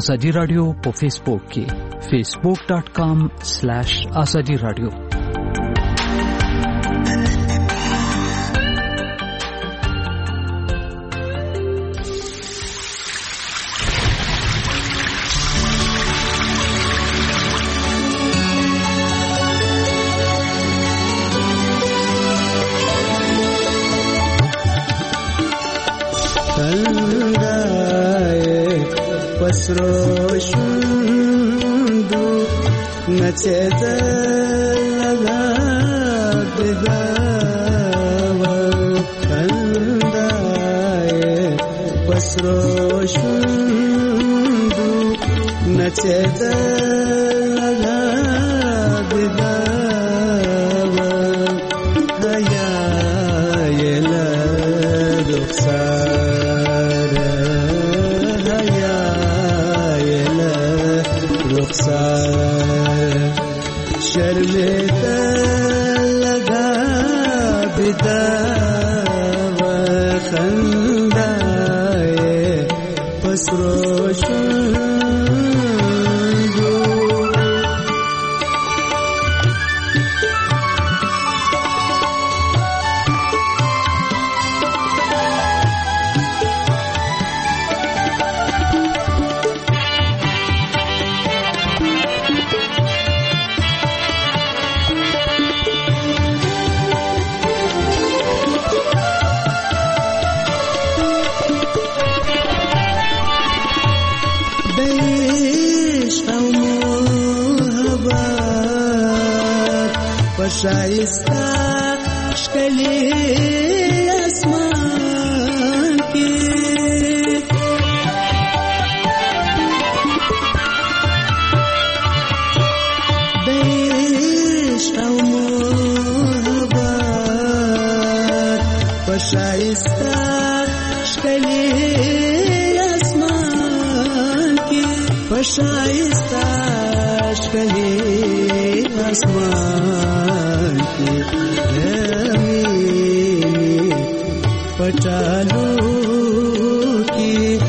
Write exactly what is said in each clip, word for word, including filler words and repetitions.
ازادي رادیو په فیسبوک کې facebook dot com slash azadi radio. Sroshundu nacheta laga bidawa kandaye pasroshundu nacheta laga bidawa haya yela ruksa शर्मेता लगा बिदा व खंदाए पसरोशुंदू शाइस्ता शक्ली आसमान की देश और मोहब्बत शाइस्ता शक्ली आसमान की शाइस्ता शक्ली आसमान पटालू की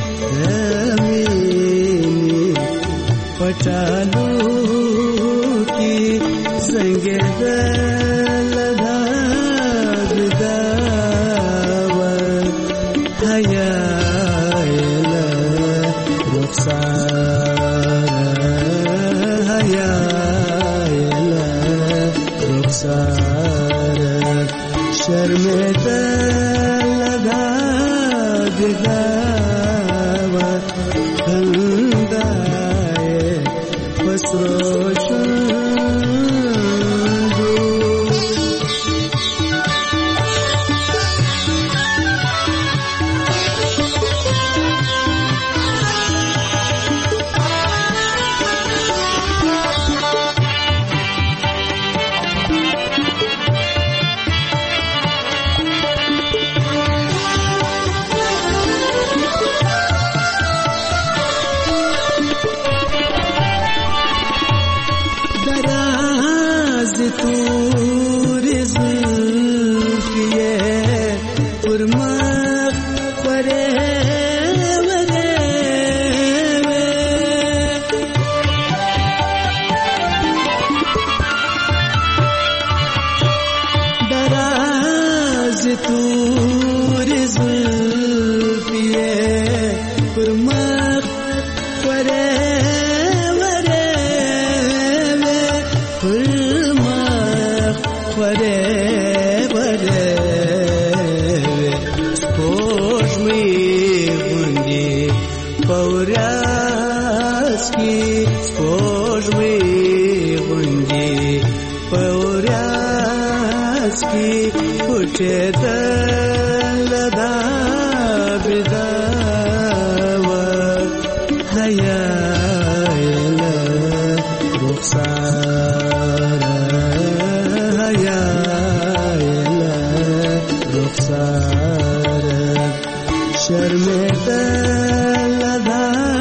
ज़मीनी पटालू की संगे लगा बिदावा हया रुखसार हया रुखसार शर्मेता लगा बिदावा खंदाए पसरोशुंदू शर्मेता लगा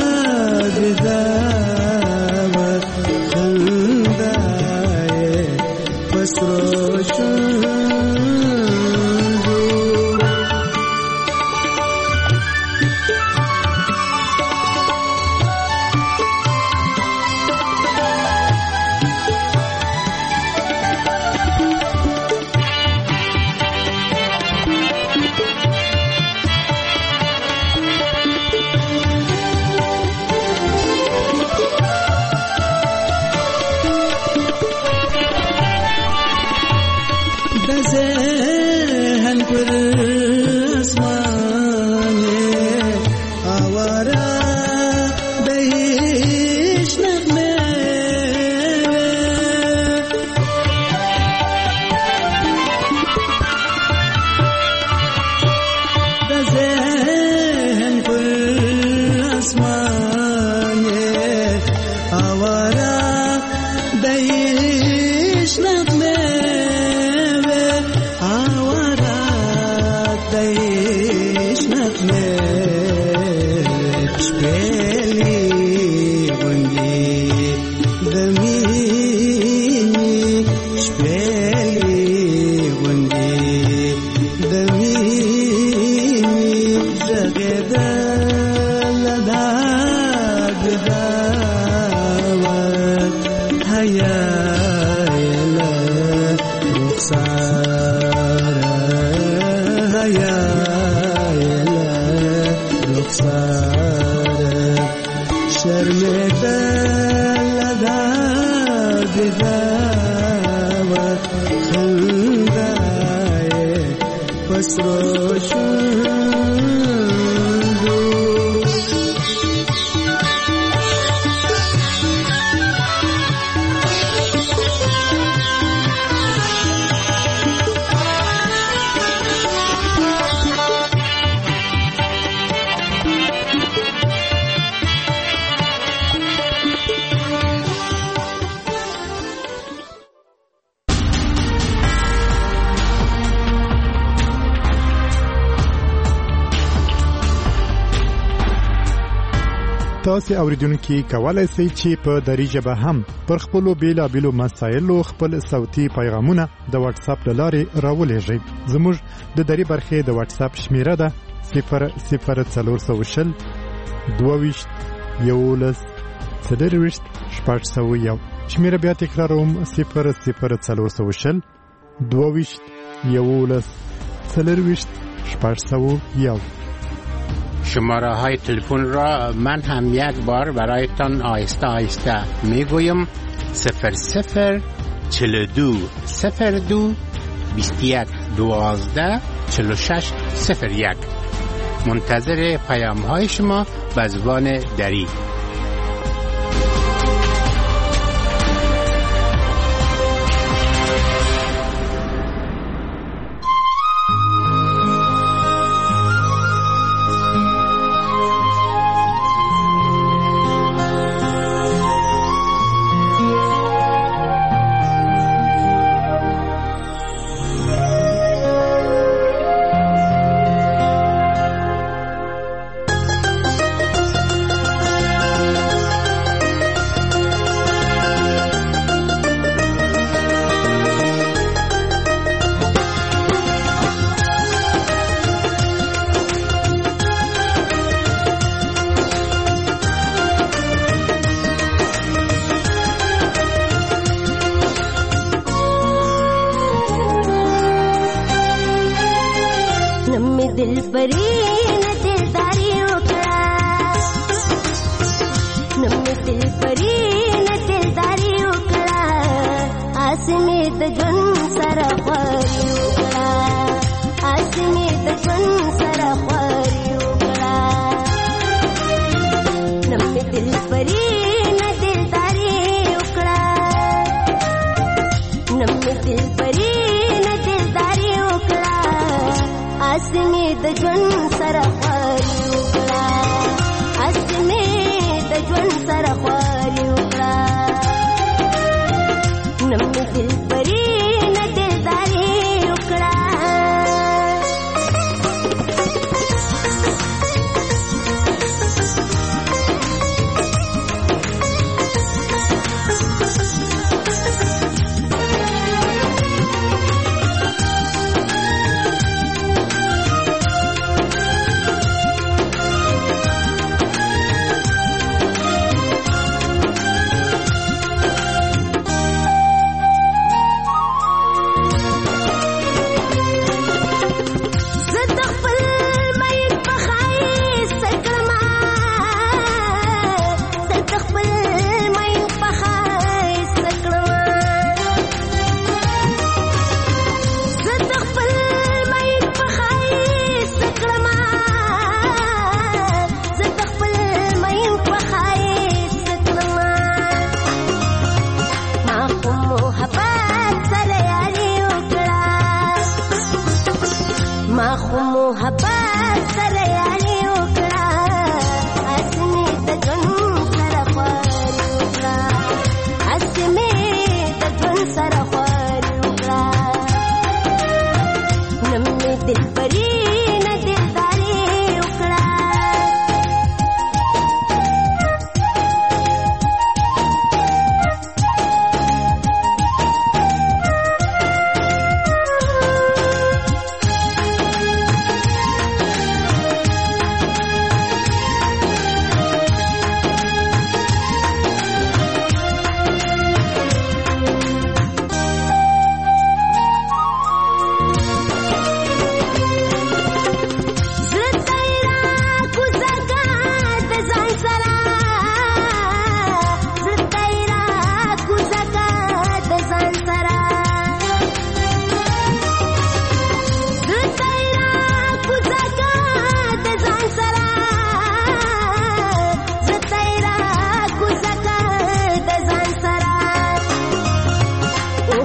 बिदावा खंदाए पसरोशुंदू عشرت ميوه عورات عشرت ميوه شبيلي غنجي دميني شبيلي غنجي دميني زغدا لدى بداوات هيا يلا رخصار هيا يلا رخصار شرمت لدى بداوات خنداي فسروشن تاسو اوریدونکو کولای شئ چې په دری ژبه هم پر خپل بیلابیلو مسایلو خپل صوتي پیغامونه د واتس اپ لارې راولېږئ. زموږ د دری برخې د واتس اپ شمیره ده صفر صفر څلور سوه شل دوه ویشت یولس څلور ویشت شپږ سوه یو. شمیره بیا تکراروم صفر صفر څلور سوه شل دوه ویشت یولس څلور ویشت شپږ سوه یو. شماره های تلفن را من هم یک بار برایتان آهسته آهسته میگویم. صفر صفر چل دو صفر دو بیست یک دوازده چل و شش صفر یک. منتظر پیام های شما به زبان دری. दिल परी न दिलदारी उकड़ा नम्मे दिल परी न दिलदारी उकड़ा आसमे द जन सरफरी उकड़ा आसमे द जन सरफरी उकड़ा नम्मे दिल परी न दिलदारी उकड़ा नम्मे दिल परी न दिलदारी उकड़ा आसमे द जन सरफरी उकड़ा आसमे द जन सरफरी उकड़ा नम्मे दिल परी न दिलदारी उकड़ा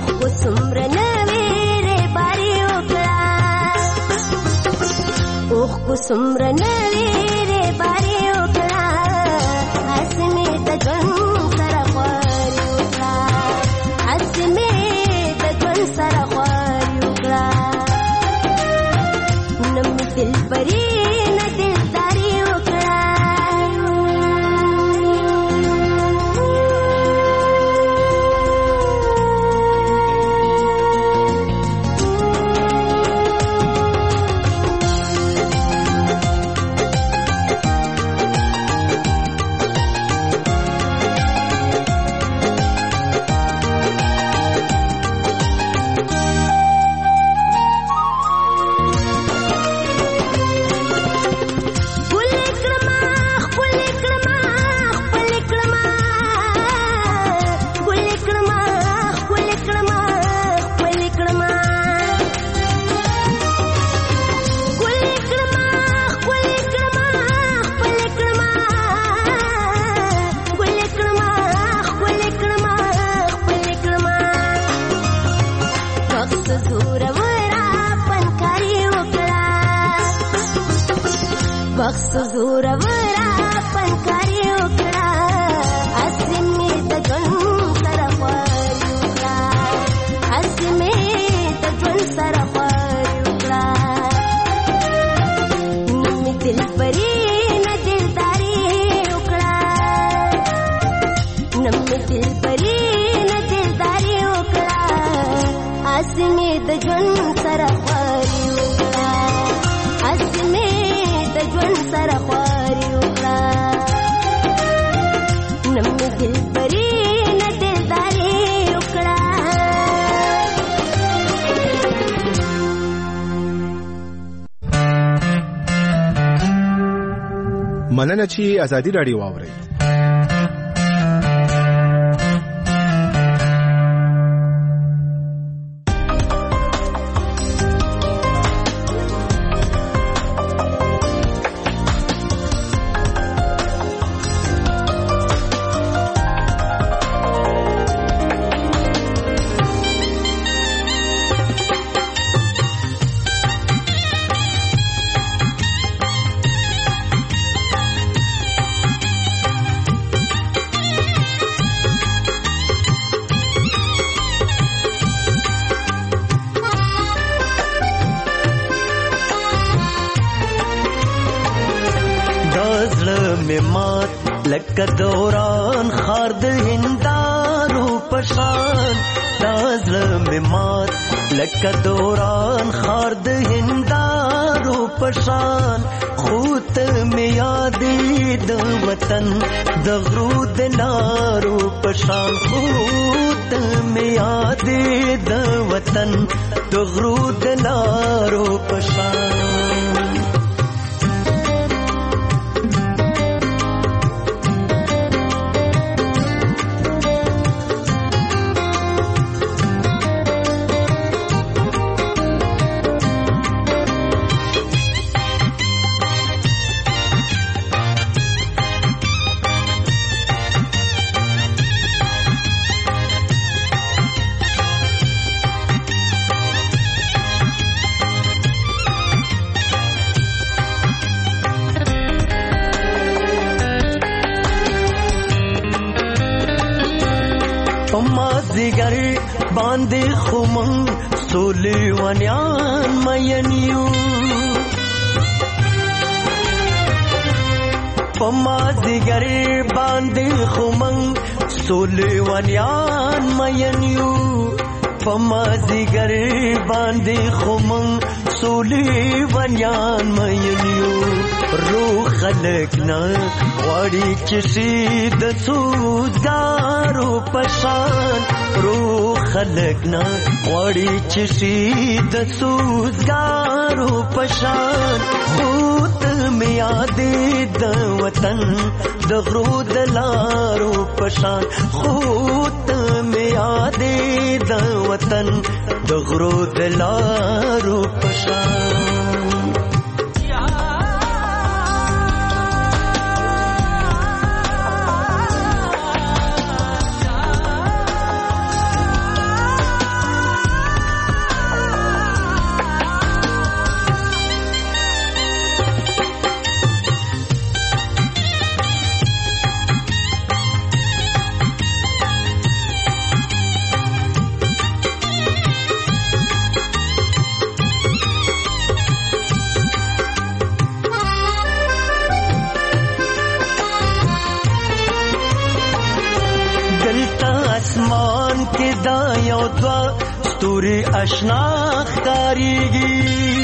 کو سمره نویره باری وکړه اوخ کو سمره نویره باری وکړه اسمه د ژوند سره خواري وکړه اسمه د ژوند سره خواري وکړه نم دل پری نه دلداري وکړه بخت زور ورا پنکاری وکړه اسمه د ژوند سره خواري وکړه اسمه د ژوند سره خواري وکړه نم دل پری نه دلداري وکړه نم دل پری نه دلداري وکړه اسمه د ژوند سره خواري وکړه اسمه د ژوند سره خواري وکړه نم دل پری نه دلداري وکړه مننه چې ازادي راډیو واورئ. لکه دوران خار د هندارو پشان دازله می مات لکه دوران خار د هندارو پشان خوت می یادې د وطن د غرو د لارو پشان خوت می یادې د وطن د غرو د لارو پشان مازدیگر باندې خمن سولې ونیان مینیو په مازدیگر باندې خمن سولې ونیان مینیو په مازدیگر باندې خمن سولې ونیان مینیو روح خلق نه غواړي چې سي د سوزګارو پشان روح خلق نه غواړي چې سي د سوزګارو پشان خوت می یادې د وطن د غرو د لارو پشان خوت می یادې د وطن د غرو د لارو پشان دا یو دوا ستوري آشنا ښکاریږي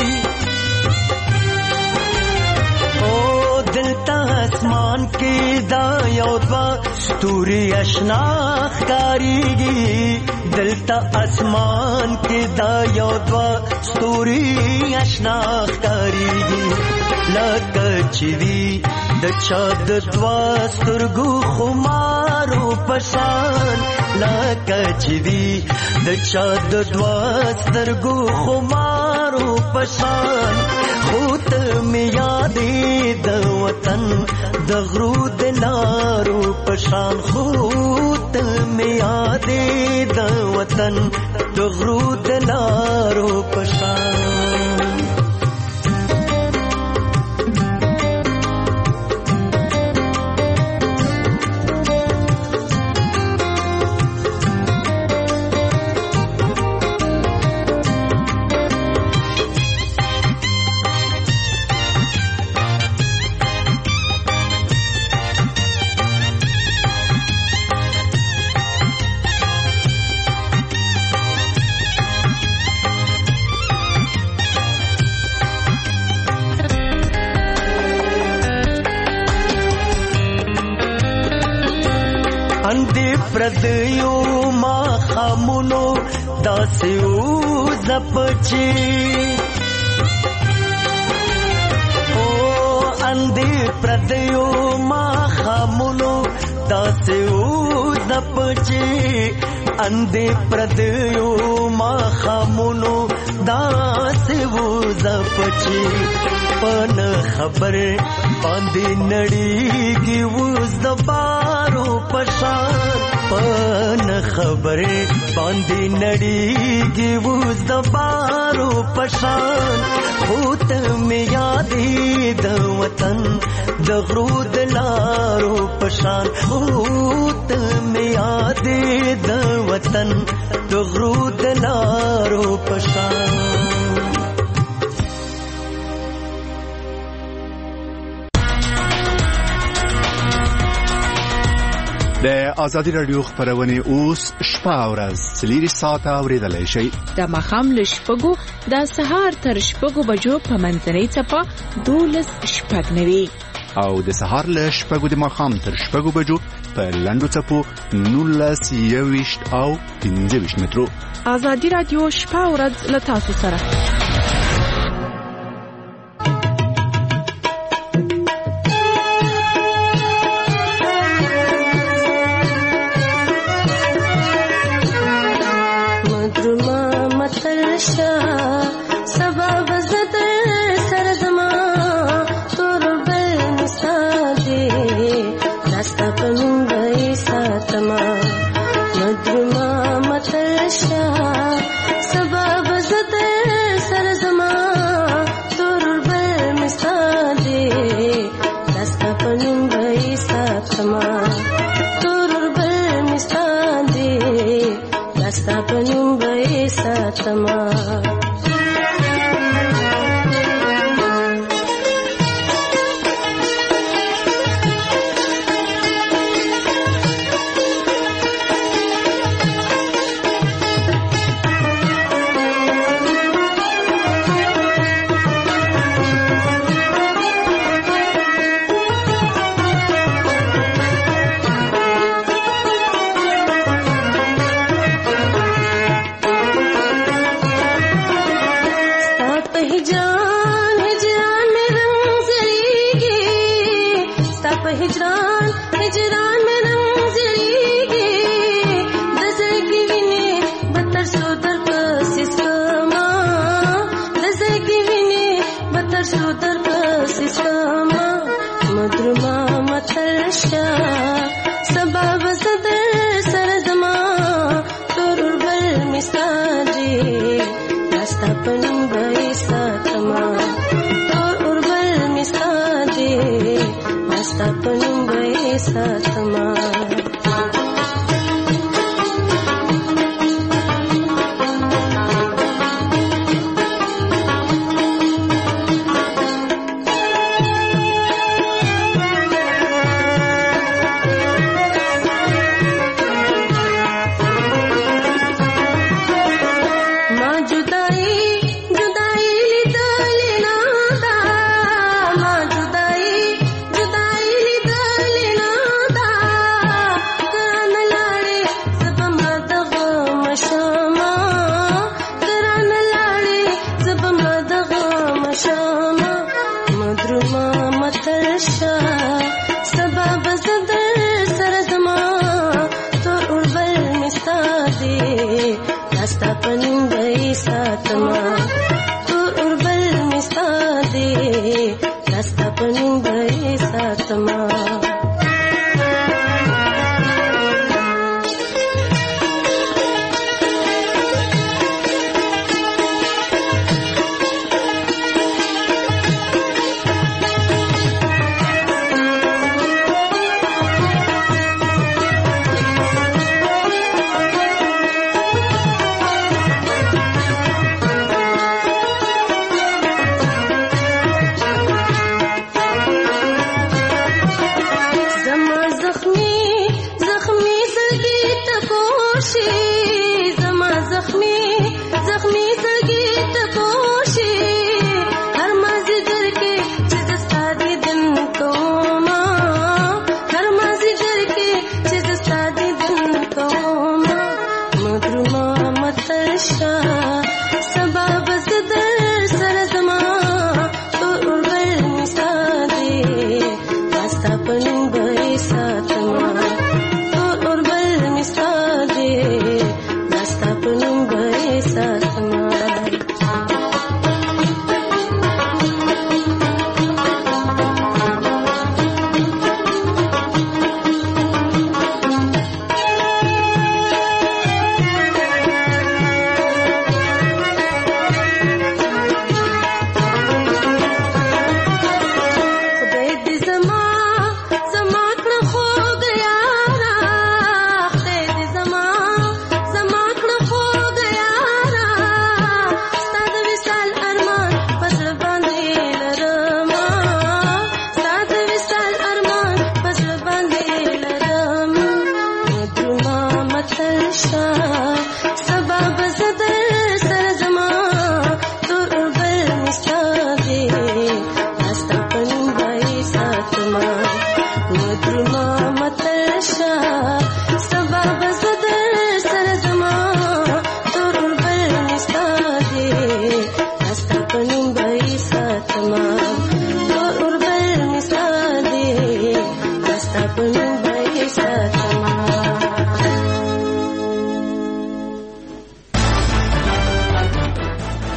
او دلته اسمان کې دا یو دوا ستوري آشنا ښکاریږي دلته اسمان کې دا یو دوا ستوري آشنا ښکاریږي لکه چې وي د چا د دوا سترګو خمارو پشان لکه چې وي د چا د دوا سترګو خمارو پشان خو ته مې یادې د وطن د غرو د لارو پشان خو ته مې یادې د وطن د غرو د لارو پشان پردیو ما خامونو داسیو زپچی او اندی پردیو ما خامونو داسیو زپچی اندی پردیو ما خامونو داسیو زپچی پن خبر باندې نړیږي وز د بارو پشان پن خبر باندې نړیږي وز د بارو پشان خود مې یادې د وطن د غرو د لارو پشان خود مې یادې د وطن د غرو د لارو پشان د ازادي رادیو خبرونه اوس شپه او ورځ څلور ساعته اوریدلای شئ د مخام له شپږو د سهار تر شپږو بجو په منځنۍ څپه دولس شپږ نوي او د سهار له شپږو د مخام تر شپږو بجو په لنډو څپو نولس یويشت او پنځه ویشت مترو ازادي رادیو شپه او ورځ له تاسو سره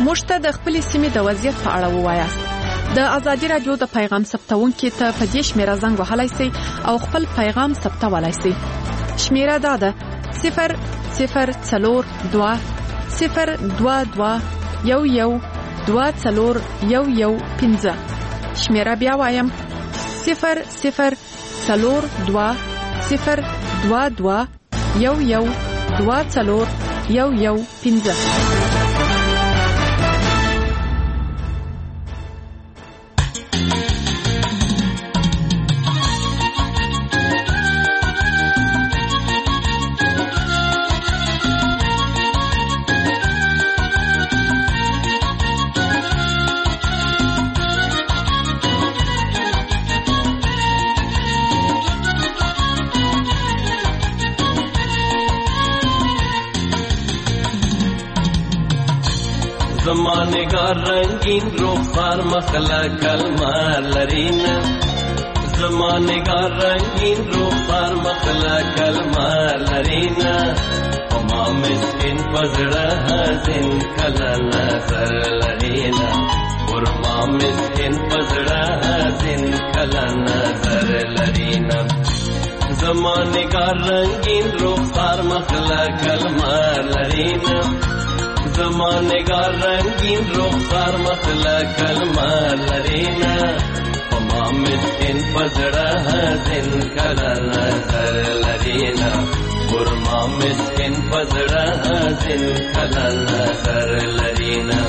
موږ ته د خپل سیمې د وضعیت په اړه ووایاست. د ازادي رادیو د پیغام ثبتونکو ته په دې شمیره زنګ وهلای شئ او خپل پیغام ثبتولای شئ. شمیره دا ده صفر صفر څلور دوه صفر دوه دوه یو یو دوه څلور یو یو پنځه. شمیره بیا وایم صفر صفر څلور دوه صفر دوه دوه یو یو دوه څلور یو یو پنځه. زمانه کا رنگین رخسار مخلا کلمہ لرینا زمانه کا رنگین رخسار مخلا کلمہ لرینا وما مسکن پزڑا حزن کلا نظر لرینا ورما مسکن پزڑا حزن کلا نظر لرینا زمانه کا رنگین رخسار مخلا کلمہ لرینا زمانے کا رنگین رخسار مسئلہ کلمہ لرینا وما مسکن پزڑا حزن کلا نظر لرینا ورما مسکن پزڑا حزن کلا نظر لرینا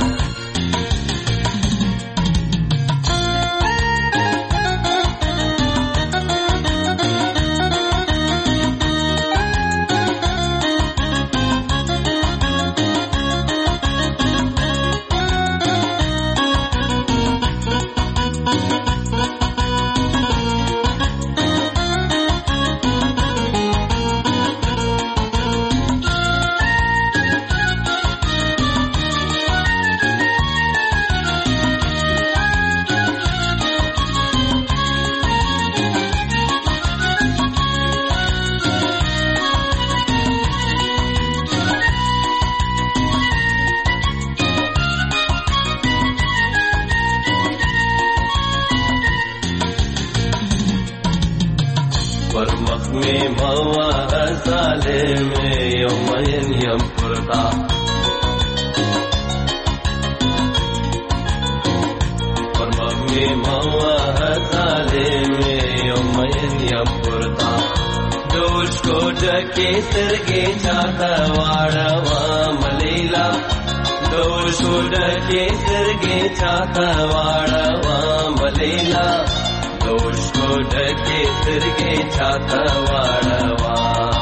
सरगे चाता वाड़वा मलेला दोष के सरगे चाता वाड़वा मलेला दोष के सरगे चाता वाड़वा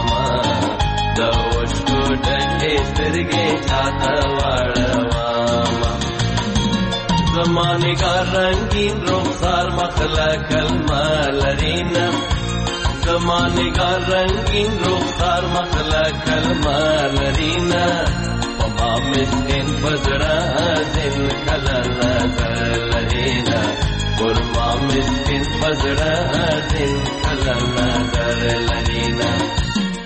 दोष के सरगे चाता वाड़वा जमाने का रंगीन रुखसार मखला कलमा लरीना زمانے کا رنگین رخسار مخلا کلمہ لرینا وما مسکن پزڑا حزن کلا نظر لرینا ورما مسکن پزڑا حزن کلا نظر لرینا